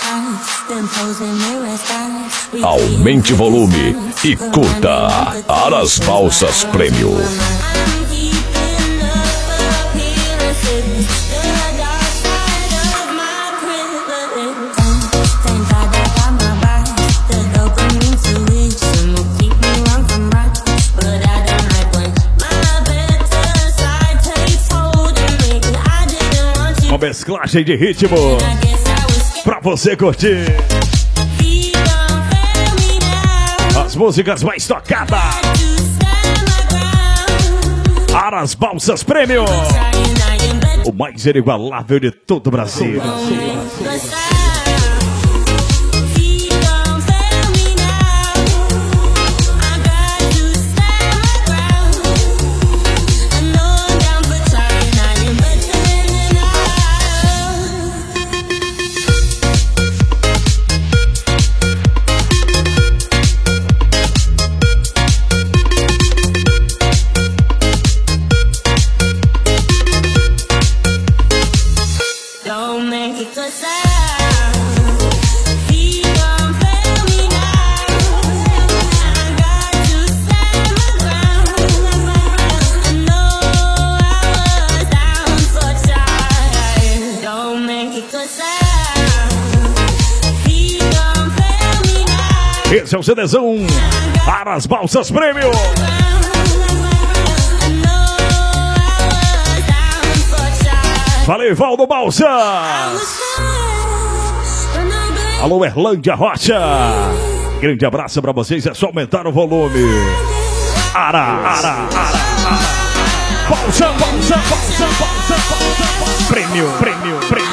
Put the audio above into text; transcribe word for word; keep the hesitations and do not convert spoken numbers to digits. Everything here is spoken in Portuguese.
Aumente o volume e curta Aras Balsas Prêmio. Uma mesclagem de ritmo pra você curtir as músicas mais tocadas. Aras Balsas Prêmio, o mais inigualável de todo o Brasil. Esse é o CDzão Aras Balsas Prêmio. Valeu, Valdo Balsas. Alô, Erlândia Rocha. Grande abraço pra vocês, é só aumentar o volume. Ara, ara, ara, ara. Balsa, balsa, balsa, balsa, balsa. Prêmio, prêmio, prêmio.